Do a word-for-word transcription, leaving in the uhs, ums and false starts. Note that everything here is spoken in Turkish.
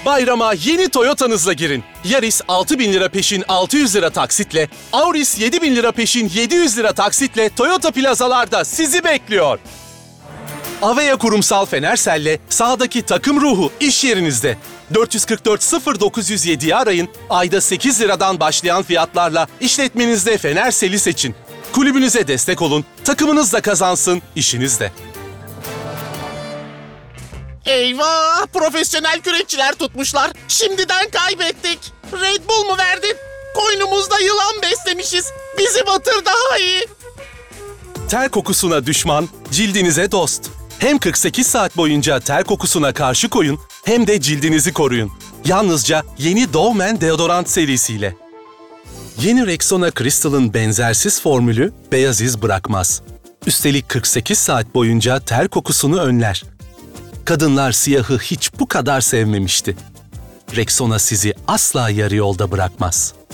Bayrama yeni Toyota'nızla girin. Yaris altı bin lira peşin altı yüz lira taksitle, Auris yedi bin lira peşin yedi yüz lira taksitle Toyota plazalarda sizi bekliyor. Avea Kurumsal Fenersel'le sahadaki takım ruhu iş yerinizde. dört kırk dört sıfır dokuz yüz yediyi arayın, ayda sekiz liradan başlayan fiyatlarla işletmenizde Fenersel'i seçin. Kulübünüze destek olun, takımınız da kazansın, işiniz de. Eyvah! Profesyonel kürekçiler tutmuşlar. Şimdiden kaybettik. Red Bull mu verdin? Koynumuzda yılan beslemişiz. Bizi batır daha iyi. Ter kokusuna düşman, cildinize dost. Hem kırk sekiz saat boyunca ter kokusuna karşı koyun, hem de cildinizi koruyun. Yalnızca yeni Dove Men deodorant serisiyle. Yeni Rexona Crystal'ın benzersiz formülü beyaz iz bırakmaz. Üstelik kırk sekiz saat boyunca ter kokusunu önler. Kadınlar siyahı hiç bu kadar sevmemişti. Rexona sizi asla yarı yolda bırakmaz.